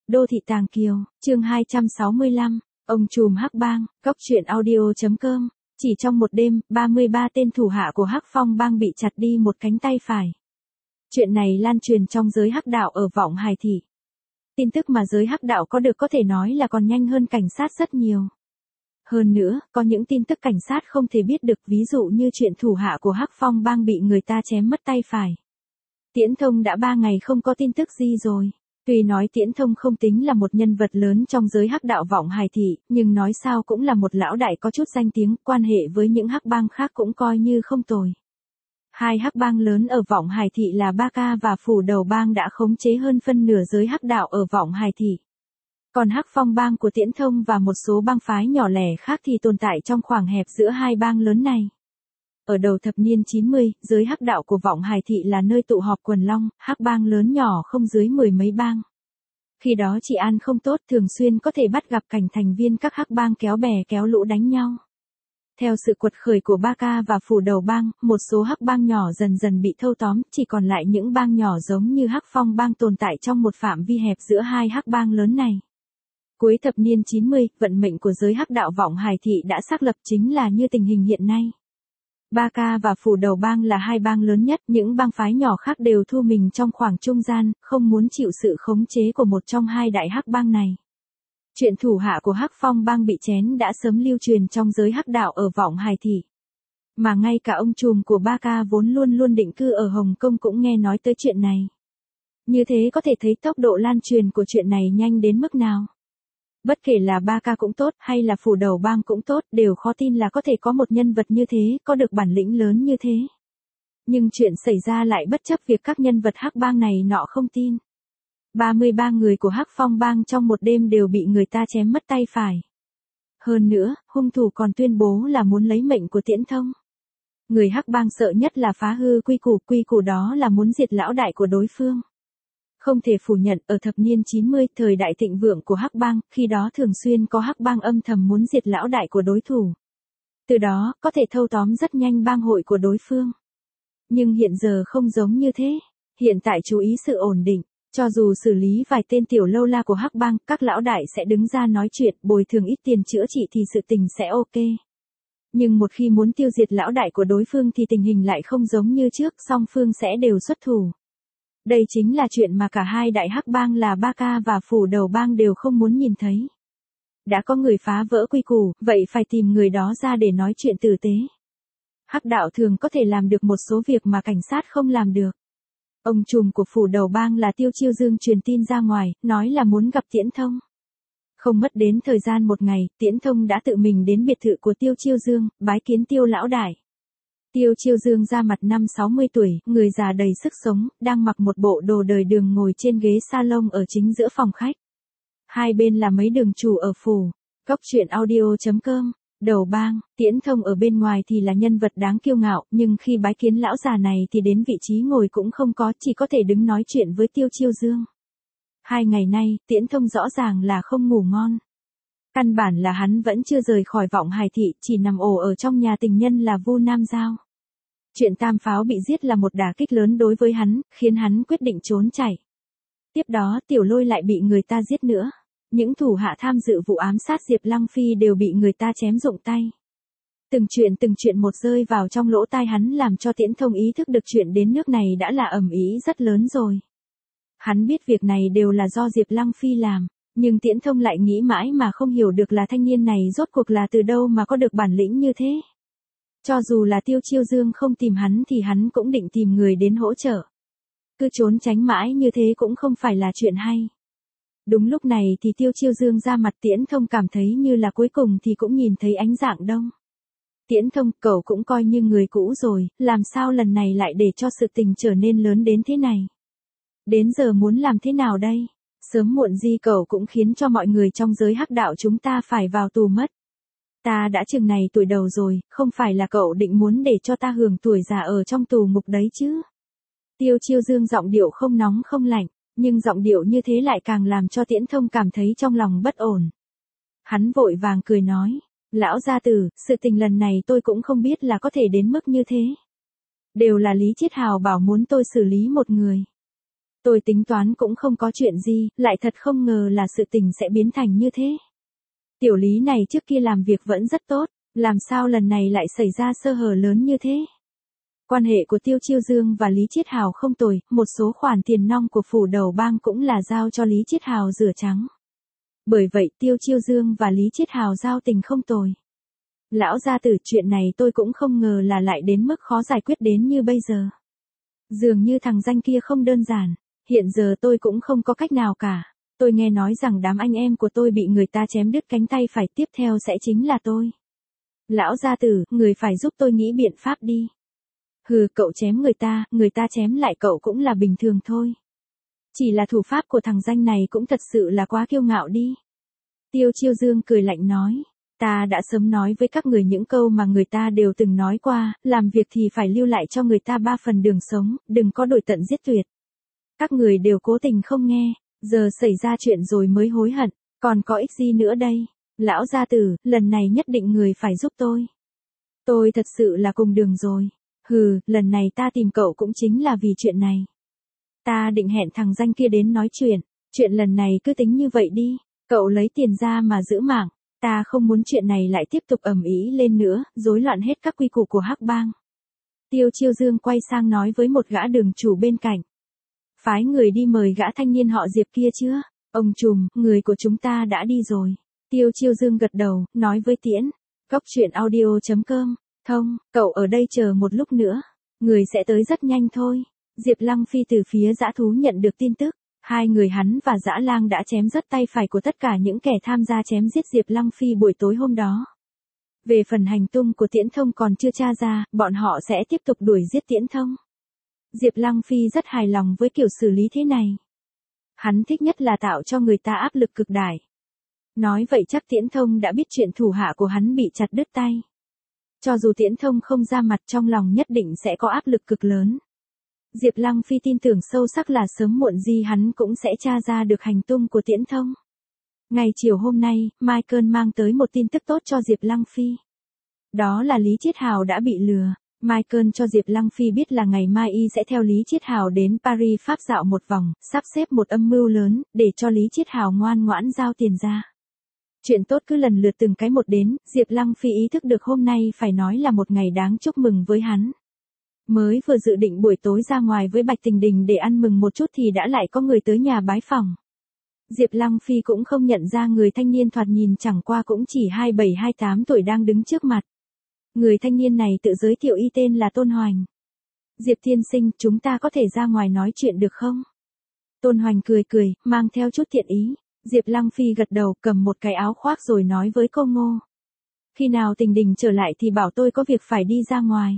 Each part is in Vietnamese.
Đô thị Tàng Kiều, chương 265, ông trùm Hắc Bang, Cóc truyện audio.com. Chỉ trong một đêm, 33 tên thủ hạ của Hắc Phong bang bị chặt đi một cánh tay phải. Chuyện này lan truyền trong giới Hắc đạo ở Vọng Hải thị. Tin tức mà giới Hắc đạo có được có thể nói là còn nhanh hơn cảnh sát rất nhiều. Hơn nữa, có những tin tức cảnh sát không thể biết được, ví dụ như chuyện thủ hạ của Hắc Phong bang bị người ta chém mất tay phải. Tiễn Thông đã 3 ngày không có tin tức gì rồi. Tuy nói Tiễn Thông không tính là một nhân vật lớn trong giới Hắc đạo Vọng Hải thị, nhưng nói sao cũng là một lão đại có chút danh tiếng, quan hệ với những Hắc bang khác cũng coi như không tồi. Hai Hắc bang lớn ở Vọng Hải thị là Ba Ca và Phủ Đầu bang đã khống chế hơn phân nửa giới Hắc đạo ở Vọng Hải thị. Còn Hắc Phong bang của Tiễn Thông và một số bang phái nhỏ lẻ khác thì tồn tại trong khoảng hẹp giữa hai bang lớn này. Ở đầu thập niên 90, giới Hắc đạo của Vọng Hải thị là nơi tụ họp quần long, Hắc bang lớn nhỏ không dưới 10 mấy bang. Khi đó trị an không tốt, thường xuyên có thể bắt gặp cảnh thành viên các Hắc bang kéo bè kéo lũ đánh nhau. Theo sự quật khởi của Ba Ca và Phủ Đầu bang, một số Hắc bang nhỏ dần dần bị thâu tóm, chỉ còn lại những bang nhỏ giống như Hắc Phong bang tồn tại trong một phạm vi hẹp giữa hai Hắc bang lớn này. Cuối thập niên 90, vận mệnh của giới Hắc đạo Vọng Hải thị đã xác lập chính là như tình hình hiện nay. Ba Ca và Phủ Đầu bang là hai bang lớn nhất, những bang phái nhỏ khác đều thu mình trong khoảng trung gian, không muốn chịu sự khống chế của một trong hai đại Hắc bang này. Chuyện thủ hạ của Hắc Phong bang bị chém đã sớm lưu truyền trong giới Hắc đạo ở Vọng Hải thị. Mà ngay cả ông trùm của Ba Ca vốn luôn luôn định cư ở Hồng Kông cũng nghe nói tới chuyện này. Như thế có thể thấy tốc độ lan truyền của chuyện này nhanh đến mức nào. Bất kể là Ba Ca cũng tốt hay là Phủ Đầu bang cũng tốt, đều khó tin là có thể có một nhân vật như thế, có được bản lĩnh lớn như thế. Nhưng chuyện xảy ra lại bất chấp việc các nhân vật Hắc bang này nọ không tin. 33 người của Hắc Phong bang trong một đêm đều bị người ta chém mất tay phải. Hơn nữa, hung thủ còn tuyên bố là muốn lấy mệnh của Tiễn Thông. Người Hắc bang sợ nhất là phá hư quy củ đó là muốn diệt lão đại của đối phương. Không thể phủ nhận, ở thập niên 90, thời đại thịnh vượng của Hắc bang, khi đó thường xuyên có Hắc bang âm thầm muốn diệt lão đại của đối thủ. Từ đó, có thể thâu tóm rất nhanh bang hội của đối phương. Nhưng hiện giờ không giống như thế. Hiện tại chú ý sự ổn định. Cho dù xử lý vài tên tiểu lâu la của Hắc bang, các lão đại sẽ đứng ra nói chuyện, bồi thường ít tiền chữa trị thì sự tình sẽ ok. Nhưng một khi muốn tiêu diệt lão đại của đối phương thì tình hình lại không giống như trước, song phương sẽ đều xuất thủ. Đây chính là chuyện mà cả hai đại Hắc bang là Ba Ca và Phủ Đầu bang đều không muốn nhìn thấy. Đã có người phá vỡ quy củ, vậy phải tìm người đó ra để nói chuyện tử tế. Hắc đạo thường có thể làm được một số việc mà cảnh sát không làm được. Ông trùm của Phủ Đầu bang là Tiêu Chiêu Dương truyền tin ra ngoài, nói là muốn gặp Tiễn Thông. Không mất đến thời gian một ngày, Tiễn Thông đã tự mình đến biệt thự của Tiêu Chiêu Dương, bái kiến Tiêu lão đại. Tiêu Chiêu Dương ra mặt năm 60 tuổi, người già đầy sức sống, đang mặc một bộ đồ đời đường ngồi trên ghế salon ở chính giữa phòng khách. Hai bên là mấy đường chủ ở phủ. Cóc truyện audio.com. Đầu bang, Tiễn Thông ở bên ngoài thì là nhân vật đáng kiêu ngạo, nhưng khi bái kiến lão già này thì đến vị trí ngồi cũng không có, chỉ có thể đứng nói chuyện với Tiêu Chiêu Dương. 2 ngày nay, Tiễn Thông rõ ràng là không ngủ ngon. Căn bản là hắn vẫn chưa rời khỏi Vọng Hải thị, chỉ nằm ổ ở trong nhà tình nhân là Vu Nam Giao. Chuyện Tam Pháo bị giết là một đả kích lớn đối với hắn, khiến hắn quyết định trốn chạy. Tiếp đó Tiểu Lôi lại bị người ta giết nữa. Những thủ hạ tham dự vụ ám sát Diệp Lăng Phi đều bị người ta chém rụng tay. Từng chuyện một rơi vào trong lỗ tai hắn làm cho Tiễn Thông ý thức được chuyện đến nước này đã là ầm ĩ rất lớn rồi. Hắn biết việc này đều là do Diệp Lăng Phi làm, nhưng Tiễn Thông lại nghĩ mãi mà không hiểu được là thanh niên này rốt cuộc là từ đâu mà có được bản lĩnh như thế. Cho dù là Tiêu Chiêu Dương không tìm hắn thì hắn cũng định tìm người đến hỗ trợ. Cứ trốn tránh mãi như thế cũng không phải là chuyện hay. Đúng lúc này thì Tiêu Chiêu Dương ra mặt, Tiễn Thông cảm thấy như là cuối cùng thì cũng nhìn thấy ánh dạng đông. Tiễn Thông, cậu cũng coi như người cũ rồi, làm sao lần này lại để cho sự tình trở nên lớn đến thế này. Đến giờ muốn làm thế nào đây? Sớm muộn gì cậu cũng khiến cho mọi người trong giới Hắc đạo chúng ta phải vào tù mất. Ta đã chừng này tuổi đầu rồi, không phải là cậu định muốn để cho ta hưởng tuổi già ở trong tù ngục đấy chứ? Tiêu Chiêu Dương giọng điệu không nóng không lạnh. Nhưng giọng điệu như thế lại càng làm cho Tiễn Thông cảm thấy trong lòng bất ổn. Hắn vội vàng cười nói, lão gia tử, sự tình lần này tôi cũng không biết là có thể đến mức như thế. Đều là Lý Chiết Hào bảo muốn tôi xử lý một người. Tôi tính toán cũng không có chuyện gì, lại thật không ngờ là sự tình sẽ biến thành như thế. Tiểu Lý này trước kia làm việc vẫn rất tốt, làm sao lần này lại xảy ra sơ hở lớn như thế? Quan hệ của Tiêu Chiêu Dương và Lý Chiết Hào không tồi, một số khoản tiền nong của phủ đầu bang cũng là giao cho Lý Chiết Hào rửa trắng. Bởi vậy Tiêu Chiêu Dương và Lý Chiết Hào giao tình không tồi. Lão gia tử, chuyện này tôi cũng không ngờ là lại đến mức khó giải quyết đến như bây giờ. Dường như thằng danh kia không đơn giản, hiện giờ tôi cũng không có cách nào cả. Tôi nghe nói rằng đám anh em của tôi bị người ta chém đứt cánh tay phải, tiếp theo sẽ chính là tôi. Lão gia tử, người phải giúp tôi nghĩ biện pháp đi. Hừ, cậu chém người ta chém lại cậu cũng là bình thường thôi. Chỉ là thủ pháp của thằng danh này cũng thật sự là quá kiêu ngạo đi. Tiêu Chiêu Dương cười lạnh nói, ta đã sớm nói với các người những câu mà người ta đều từng nói qua, làm việc thì phải lưu lại cho người ta 3 phần đường sống, đừng có đổi tận giết tuyệt. Các người đều cố tình không nghe, giờ xảy ra chuyện rồi mới hối hận, còn có ích gì nữa đây? Lão gia tử, lần này nhất định người phải giúp tôi. Tôi thật sự là cùng đường rồi. Hừ, lần này ta tìm cậu cũng chính là vì chuyện này. Ta định hẹn thằng danh kia đến nói chuyện lần này cứ tính như vậy đi, cậu lấy tiền ra mà giữ mạng, ta không muốn chuyện này lại tiếp tục ầm ĩ lên nữa, rối loạn hết các quy củ của Hắc Bang. Tiêu Chiêu Dương quay sang nói với một gã đường chủ bên cạnh. Phái người đi mời gã thanh niên họ Diệp kia chưa? Ông trùm, người của chúng ta đã đi rồi. Tiêu Chiêu Dương gật đầu, nói với Tiễn. Góc truyện audio.com. Thông, cậu ở đây chờ một lúc nữa. Người sẽ tới rất nhanh thôi. Diệp Lăng Phi từ phía dã thú nhận được tin tức. Hai người hắn và Dã Lang đã chém rớt tay phải của tất cả những kẻ tham gia chém giết Diệp Lăng Phi buổi tối hôm đó. Về phần hành tung của Tiễn Thông còn chưa tra ra, bọn họ sẽ tiếp tục đuổi giết Tiễn Thông. Diệp Lăng Phi rất hài lòng với kiểu xử lý thế này. Hắn thích nhất là tạo cho người ta áp lực cực đại. Nói vậy chắc Tiễn Thông đã biết chuyện thủ hạ của hắn bị chặt đứt tay. Cho dù Tiễn Thông không ra mặt, trong lòng nhất định sẽ có áp lực cực lớn. Diệp Lăng Phi tin tưởng sâu sắc là sớm muộn gì hắn cũng sẽ tra ra được hành tung của Tiễn Thông. Ngày chiều hôm nay, Michael mang tới một tin tức tốt cho Diệp Lăng Phi. Đó là Lý Chiết Hào đã bị lừa. Michael cho Diệp Lăng Phi biết là ngày mai y sẽ theo Lý Chiết Hào đến Paris Pháp dạo một vòng, sắp xếp một âm mưu lớn, để cho Lý Chiết Hào ngoan ngoãn giao tiền ra. Chuyện tốt cứ lần lượt từng cái một đến, Diệp Lăng Phi ý thức được hôm nay phải nói là một ngày đáng chúc mừng với hắn. Mới vừa dự định buổi tối ra ngoài với Bạch Tình Đình để ăn mừng một chút thì đã lại có người tới nhà bái phỏng. Diệp Lăng Phi cũng không nhận ra người thanh niên thoạt nhìn chẳng qua cũng chỉ 27-28 tuổi đang đứng trước mặt. Người thanh niên này tự giới thiệu y tên là Tôn Hoành. Diệp tiên sinh, chúng ta có thể ra ngoài nói chuyện được không? Tôn Hoành cười cười, mang theo chút thiện ý. Diệp Lăng Phi gật đầu, cầm một cái áo khoác rồi nói với cô Ngô. Khi nào Tình Đình trở lại thì bảo tôi có việc phải đi ra ngoài.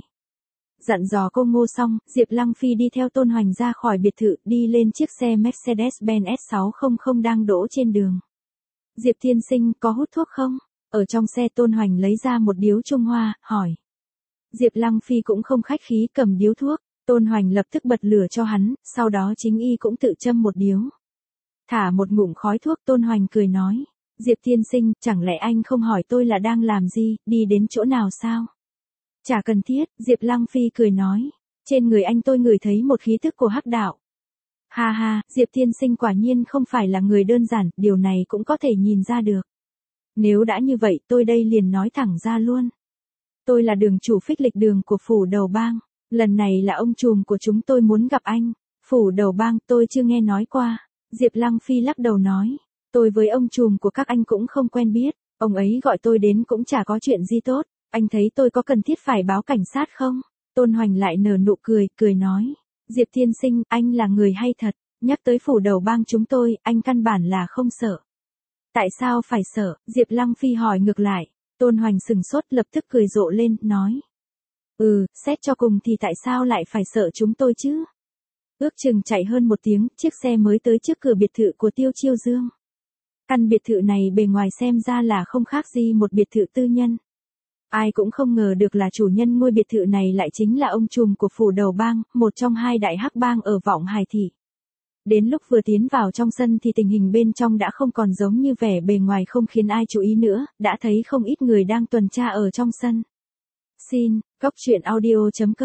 Dặn dò cô Ngô xong, Diệp Lăng Phi đi theo Tôn Hoành ra khỏi biệt thự, đi lên chiếc xe Mercedes-Benz S600 đang đỗ trên đường. Diệp tiên sinh, có hút thuốc không? Ở trong xe Tôn Hoành lấy ra một điếu Trung Hoa, hỏi. Diệp Lăng Phi cũng không khách khí cầm điếu thuốc, Tôn Hoành lập tức bật lửa cho hắn, sau đó chính y cũng tự châm một điếu. Thả một ngụm khói thuốc, Tôn Hoành cười nói. Diệp tiên sinh, chẳng lẽ anh không hỏi tôi là đang làm gì, đi đến chỗ nào sao? Chả cần thiết, Diệp Lăng Phi cười nói. Trên người anh tôi ngửi thấy một khí tức của Hắc đạo. Ha ha, Diệp tiên sinh quả nhiên không phải là người đơn giản, điều này cũng có thể nhìn ra được. Nếu đã như vậy tôi đây liền nói thẳng ra luôn. Tôi là đường chủ Phích Lịch Đường của phủ đầu bang. Lần này là ông trùm của chúng tôi muốn gặp anh. Phủ đầu bang tôi chưa nghe nói qua. Diệp Lăng Phi lắc đầu nói. Tôi với ông trùm của các anh cũng không quen biết. Ông ấy gọi tôi đến cũng chả có chuyện gì tốt. Anh thấy tôi có cần thiết phải báo cảnh sát không? Tôn Hoành lại nở nụ cười, cười nói. Diệp tiên sinh, anh là người hay thật. Nhắc tới phủ đầu bang chúng tôi, anh căn bản là không sợ. Tại sao phải sợ? Diệp Lăng Phi hỏi ngược lại. Tôn Hoành sừng sốt lập tức cười rộ lên, nói. Xét cho cùng thì tại sao lại phải sợ chúng tôi chứ? Ước chừng chạy hơn một tiếng, chiếc xe mới tới trước cửa biệt thự của Tiêu Chiêu Dương. Căn biệt thự này bề ngoài xem ra là không khác gì một biệt thự tư nhân. Ai cũng không ngờ được là chủ nhân ngôi biệt thự này lại chính là ông trùm của phủ đầu bang, một trong hai đại hắc bang ở Vọng Hải Thị. Đến lúc vừa tiến vào trong sân thì tình hình bên trong đã không còn giống như vẻ bề ngoài không khiến ai chú ý nữa, đã thấy không ít người đang tuần tra ở trong sân. Xin, góc truyện audio.com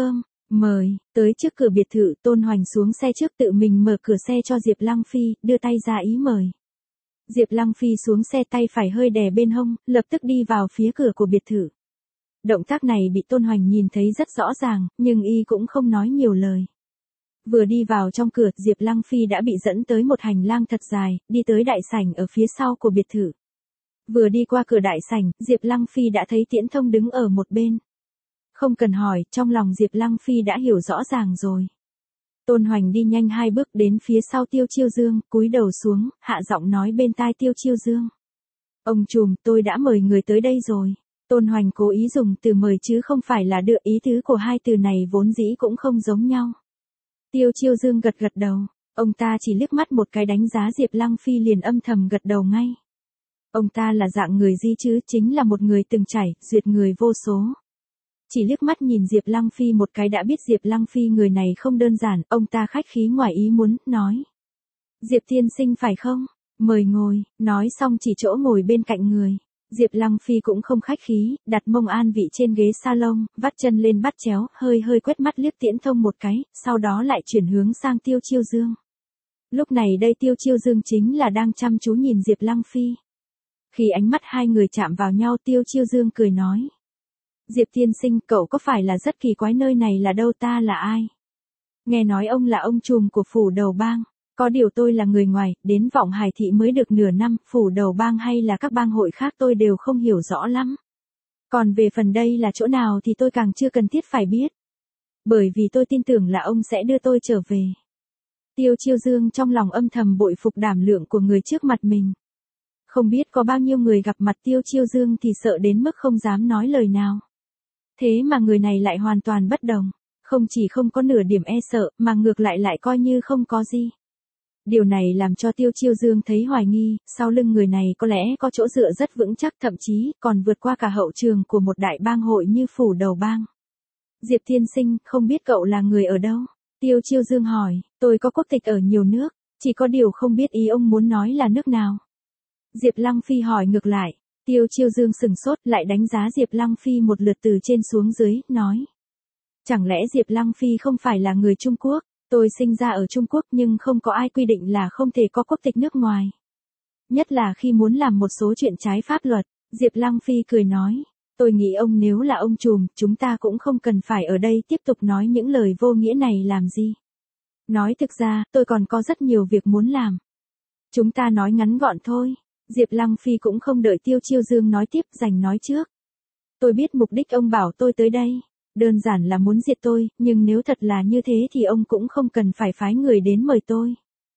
Mời, tới trước cửa biệt thự, Tôn Hoành xuống xe trước tự mình mở cửa xe cho Diệp Lăng Phi, đưa tay ra ý mời. Diệp Lăng Phi xuống xe tay phải hơi đè bên hông, lập tức đi vào phía cửa của biệt thự. Động tác này bị Tôn Hoành nhìn thấy rất rõ ràng, nhưng y cũng không nói nhiều lời. Vừa đi vào trong cửa, Diệp Lăng Phi đã bị dẫn tới một hành lang thật dài, đi tới đại sảnh ở phía sau của biệt thự. Vừa đi qua cửa đại sảnh, Diệp Lăng Phi đã thấy Tiễn Thông đứng ở một bên. Không cần hỏi, trong lòng Diệp Lăng Phi đã hiểu rõ ràng rồi. Tôn Hoành đi nhanh 2 bước đến phía sau Tiêu Chiêu Dương, cúi đầu xuống, hạ giọng nói bên tai Tiêu Chiêu Dương. Ông trùm, tôi đã mời người tới đây rồi. Tôn Hoành cố ý dùng từ mời chứ không phải là đưa, ý tứ của hai từ này vốn dĩ cũng không giống nhau. Tiêu Chiêu Dương gật gật đầu, ông ta chỉ liếc mắt một cái đánh giá Diệp Lăng Phi liền âm thầm gật đầu ngay. Ông ta là dạng người gì chứ, chính là một người từng trải, duyệt người vô số. Chỉ liếc mắt nhìn Diệp Lăng Phi một cái đã biết Diệp Lăng Phi người này không đơn giản, ông ta khách khí ngoài ý muốn, nói. Diệp tiên sinh phải không? Mời ngồi, nói xong chỉ chỗ ngồi bên cạnh người. Diệp Lăng Phi cũng không khách khí, đặt mông an vị trên ghế salon, vắt chân lên bắt chéo, hơi quét mắt liếc Tiễn Thông một cái, sau đó lại chuyển hướng sang Tiêu Chiêu Dương. Lúc này đây Tiêu Chiêu Dương chính là đang chăm chú nhìn Diệp Lăng Phi. Khi ánh mắt hai người chạm vào nhau, Tiêu Chiêu Dương cười nói. Diệp tiên sinh, cậu có phải là rất kỳ quái, nơi này là đâu, ta là ai? Nghe nói ông là ông trùm của phủ đầu bang. Có điều tôi là người ngoài, đến Vọng Hải thị mới được nửa năm, phủ đầu bang hay là các bang hội khác tôi đều không hiểu rõ lắm. Còn về phần đây là chỗ nào thì tôi càng chưa cần thiết phải biết. Bởi vì tôi tin tưởng là ông sẽ đưa tôi trở về. Tiêu Chiêu Dương trong lòng âm thầm bội phục đảm lượng của người trước mặt mình. Không biết có bao nhiêu người gặp mặt Tiêu Chiêu Dương thì sợ đến mức không dám nói lời nào. Thế mà người này lại hoàn toàn bất đồng. Không chỉ không có nửa điểm e sợ mà ngược lại coi như không có gì. Điều này làm cho Tiêu Chiêu Dương thấy hoài nghi, sau lưng người này có lẽ có chỗ dựa rất vững chắc, thậm chí còn vượt qua cả hậu trường của một đại bang hội như phủ đầu bang. Diệp tiên sinh, không biết cậu là người ở đâu? Tiêu Chiêu Dương hỏi, tôi có quốc tịch ở nhiều nước, chỉ có điều không biết ý ông muốn nói là nước nào. Diệp Lăng Phi hỏi ngược lại, Tiêu Chiêu Dương sừng sốt lại đánh giá Diệp Lăng Phi một lượt từ trên xuống dưới, nói. Chẳng lẽ Diệp Lăng Phi không phải là người Trung Quốc? Tôi sinh ra ở Trung Quốc nhưng không có ai quy định là không thể có quốc tịch nước ngoài. Nhất là khi muốn làm một số chuyện trái pháp luật, Diệp Lăng Phi cười nói. Tôi nghĩ ông nếu là ông trùm, chúng ta cũng không cần phải ở đây tiếp tục nói những lời vô nghĩa này làm gì. Nói thực ra, tôi còn có rất nhiều việc muốn làm. Chúng ta nói ngắn gọn thôi. Diệp Lăng Phi cũng không đợi Tiêu Chiêu Dương nói tiếp, giành nói trước. Tôi biết mục đích ông bảo tôi tới đây. Đơn giản là muốn diệt tôi, nhưng nếu thật là như thế thì ông cũng không cần phải phái người đến mời tôi.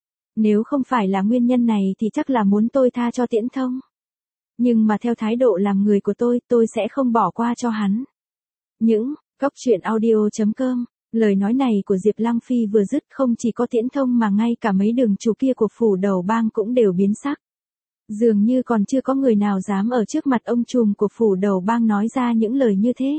Nếu không phải là nguyên nhân này thì chắc là muốn tôi tha cho Tiễn Thông. Nhưng mà theo thái độ làm người của tôi sẽ không bỏ qua cho hắn. Những góc truyện audio.com. Lời nói này của Diệp Lăng Phi vừa dứt, không chỉ có Tiễn Thông mà ngay cả mấy đường chủ kia của phủ đầu bang cũng đều biến sắc. Dường như còn chưa có người nào dám ở trước mặt ông trùm của phủ đầu bang nói ra những lời như thế.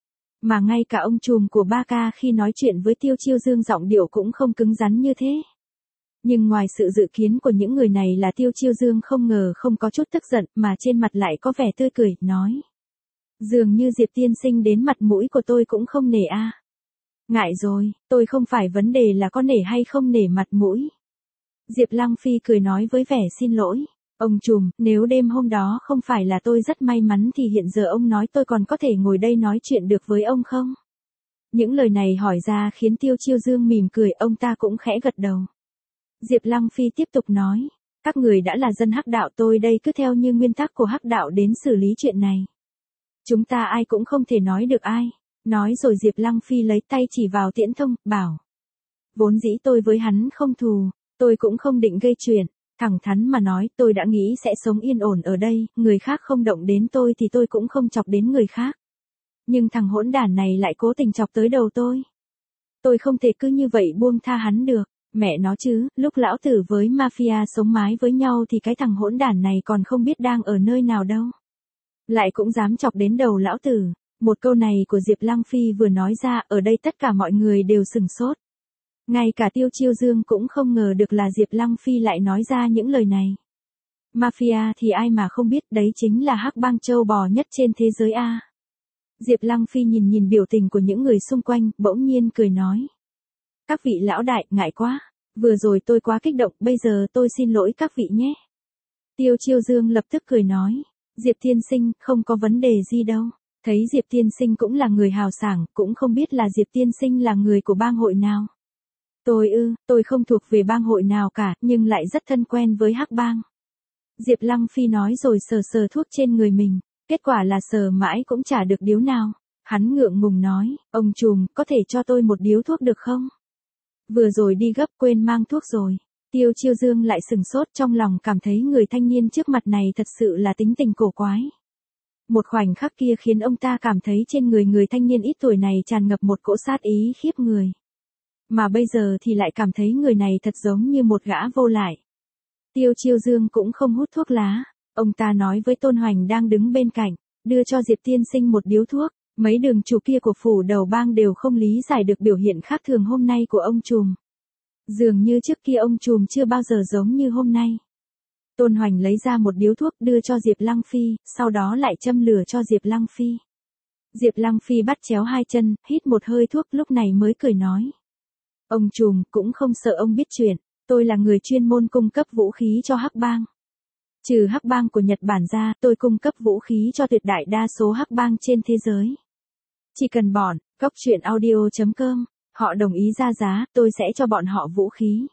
Mà ngay cả ông trùm của Ba Ca khi nói chuyện với Tiêu Chiêu Dương giọng điệu cũng không cứng rắn như thế. Nhưng ngoài sự dự kiến của những người này là Tiêu Chiêu Dương không ngờ không có chút tức giận mà trên mặt lại có vẻ tươi cười, nói. Dường như Diệp tiên sinh đến mặt mũi của tôi cũng không nể a. Ngại rồi, tôi không phải vấn đề là có nể hay không nể mặt mũi. Diệp Lăng Phi cười nói với vẻ xin lỗi. Ông trùm, nếu đêm hôm đó không phải là tôi rất may mắn thì hiện giờ ông nói tôi còn có thể ngồi đây nói chuyện được với ông không? Những lời này hỏi ra khiến Tiêu Chiêu Dương mỉm cười, ông ta cũng khẽ gật đầu. Diệp Lăng Phi tiếp tục nói, các người đã là dân Hắc đạo, tôi đây cứ theo như nguyên tắc của Hắc đạo đến xử lý chuyện này. Chúng ta ai cũng không thể nói được ai. Nói rồi Diệp Lăng Phi lấy tay chỉ vào Tiễn Thông, bảo. Vốn dĩ tôi với hắn không thù, tôi cũng không định gây chuyện. Thẳng thắn mà nói, tôi đã nghĩ sẽ sống yên ổn ở đây, người khác không động đến tôi thì tôi cũng không chọc đến người khác. Nhưng thằng hỗn đản này lại cố tình chọc tới đầu tôi. Tôi không thể cứ như vậy buông tha hắn được. Mẹ nó chứ, lúc lão tử với mafia sống mái với nhau thì cái thằng hỗn đản này còn không biết đang ở nơi nào đâu. Lại cũng dám chọc đến đầu lão tử. Một câu này của Diệp Lăng Phi vừa nói ra, ở đây tất cả mọi người đều sửng sốt. Ngay cả Tiêu Chiêu Dương cũng không ngờ được là Diệp Lăng Phi lại nói ra những lời này. Mafia thì ai mà không biết, đấy chính là hắc bang châu bò nhất trên thế giới a. Diệp Lăng Phi nhìn nhìn biểu tình của những người xung quanh, bỗng nhiên cười nói. Các vị lão đại, ngại quá. Vừa rồi tôi quá kích động, bây giờ tôi xin lỗi các vị nhé. Tiêu Chiêu Dương lập tức cười nói. Diệp tiên sinh, không có vấn đề gì đâu. Thấy Diệp tiên sinh cũng là người hào sảng, cũng không biết là Diệp tiên sinh là người của bang hội nào. Tôi không thuộc về bang hội nào cả, nhưng lại rất thân quen với Hắc bang. Diệp Lăng Phi nói rồi sờ sờ thuốc trên người mình, kết quả là sờ mãi cũng chả được điếu nào. Hắn ngượng ngùng nói, ông trùm, có thể cho tôi một điếu thuốc được không? Vừa rồi đi gấp quên mang thuốc rồi. Tiêu Chiêu Dương lại sừng sốt, trong lòng cảm thấy người thanh niên trước mặt này thật sự là tính tình cổ quái. Một khoảnh khắc kia khiến ông ta cảm thấy trên người thanh niên ít tuổi này tràn ngập một cỗ sát ý khiếp người. Mà bây giờ thì lại cảm thấy người này thật giống như một gã vô lại. Tiêu Chiêu Dương cũng không hút thuốc lá. Ông ta nói với Tôn Hoành đang đứng bên cạnh, đưa cho Diệp tiên sinh một điếu thuốc. Mấy đường chủ kia của phủ đầu bang đều không lý giải được biểu hiện khác thường hôm nay của ông trùm. Dường như trước kia ông trùm chưa bao giờ giống như hôm nay. Tôn Hoành lấy ra một điếu thuốc đưa cho Diệp Lăng Phi, sau đó lại châm lửa cho Diệp Lăng Phi. Diệp Lăng Phi bắt chéo hai chân, hít một hơi thuốc lúc này mới cười nói. Ông trùm, cũng không sợ ông biết chuyện, tôi là người chuyên môn cung cấp vũ khí cho Hắc bang. Trừ Hắc bang của Nhật Bản ra, tôi cung cấp vũ khí cho tuyệt đại đa số Hắc bang trên thế giới. Chỉ cần bọn, goctruyện.audio.com, họ đồng ý ra giá, tôi sẽ cho bọn họ vũ khí.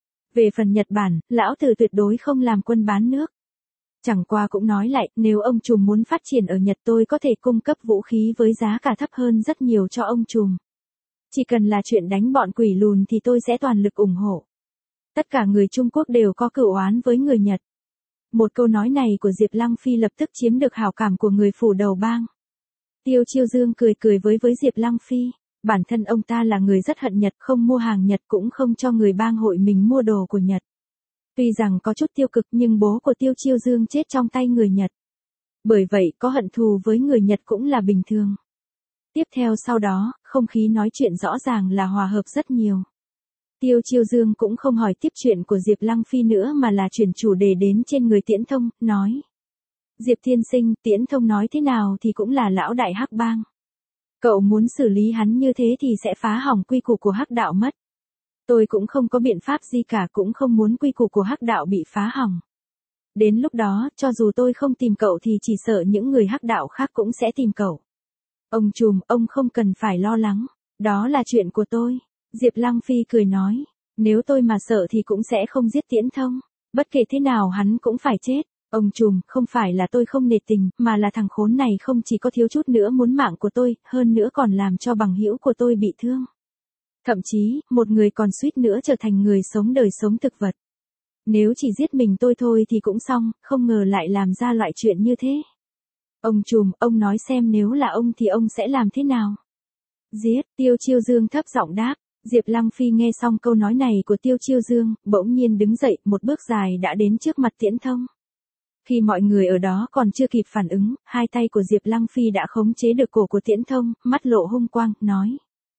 Về phần Nhật Bản, lão tử tuyệt đối không làm quân bán nước. Chẳng qua cũng nói lại, nếu ông trùm muốn phát triển ở Nhật tôi có thể cung cấp vũ khí với giá cả thấp hơn rất nhiều cho ông trùm. Chỉ cần là chuyện đánh bọn quỷ lùn thì tôi sẽ toàn lực ủng hộ. Tất cả người Trung Quốc đều có cửu oán với người Nhật. Một câu nói này của Diệp Lăng Phi lập tức chiếm được hảo cảm của người phủ đầu bang. Tiêu Chiêu Dương cười cười với Diệp Lăng Phi. Bản thân ông ta là người rất hận Nhật, không mua hàng Nhật cũng không cho người bang hội mình mua đồ của Nhật. Tuy rằng có chút tiêu cực nhưng bố của Tiêu Chiêu Dương chết trong tay người Nhật. Bởi vậy có hận thù với người Nhật cũng là bình thường. Tiếp theo sau đó, không khí nói chuyện rõ ràng là hòa hợp rất nhiều. Tiêu Chiêu Dương cũng không hỏi tiếp chuyện của Diệp Lăng Phi nữa mà là chuyển chủ đề đến trên người Tiễn Thông, nói. Diệp tiên sinh, Tiễn Thông nói thế nào thì cũng là lão đại Hắc bang. Cậu muốn xử lý hắn như thế thì sẽ phá hỏng quy củ của Hắc đạo mất. Tôi cũng không có biện pháp gì cả, cũng không muốn quy củ của Hắc đạo bị phá hỏng. Đến lúc đó, cho dù tôi không tìm cậu thì chỉ sợ những người Hắc đạo khác cũng sẽ tìm cậu. Ông trùm, ông không cần phải lo lắng. Đó là chuyện của tôi. Diệp Lăng Phi cười nói. Nếu tôi mà sợ thì cũng sẽ không giết Tiễn Thông. Bất kể thế nào hắn cũng phải chết. Ông trùm, không phải là tôi không nể tình, mà là thằng khốn này không chỉ có thiếu chút nữa muốn mạng của tôi, hơn nữa còn làm cho bằng hữu của tôi bị thương. Thậm chí, một người còn suýt nữa trở thành người sống đời sống thực vật. Nếu chỉ giết mình tôi thôi thì cũng xong, không ngờ lại làm ra loại chuyện như thế. Ông trùm, ông nói xem nếu là ông thì ông sẽ làm thế nào? Giết, Tiêu Chiêu Dương thấp giọng đáp. Diệp Lăng Phi nghe xong câu nói này của Tiêu Chiêu Dương, bỗng nhiên đứng dậy, một bước dài đã đến trước mặt Tiễn Thông. Khi mọi người ở đó còn chưa kịp phản ứng, hai tay của Diệp Lăng Phi đã khống chế được cổ của Tiễn Thông, mắt lộ hung quang, nói.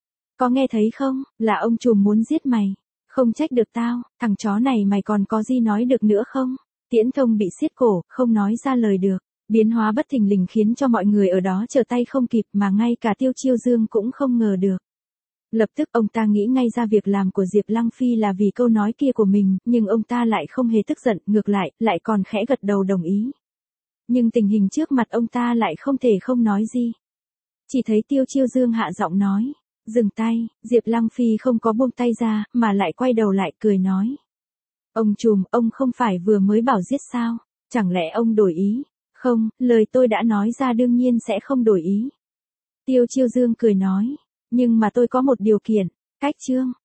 Có nghe thấy không, là ông trùm muốn giết mày. Không trách được tao, thằng chó này mày còn có gì nói được nữa không? Tiễn Thông bị siết cổ, không nói ra lời được. Biến hóa bất thình lình khiến cho mọi người ở đó trở tay không kịp mà ngay cả Tiêu Chiêu Dương cũng không ngờ được. Lập tức ông ta nghĩ ngay ra việc làm của Diệp Lăng Phi là vì câu nói kia của mình, nhưng ông ta lại không hề tức giận, ngược lại còn khẽ gật đầu đồng ý. Nhưng tình hình trước mặt ông ta lại không thể không nói gì. Chỉ thấy Tiêu Chiêu Dương hạ giọng nói, dừng tay, Diệp Lăng Phi không có buông tay ra, mà lại quay đầu lại cười nói. Ông trùm, ông không phải vừa mới bảo giết sao, chẳng lẽ ông đổi ý? Không, lời tôi đã nói ra đương nhiên sẽ không đổi ý. Tiêu Chiêu Dương cười nói. Nhưng mà tôi có một điều kiện. Cách chương.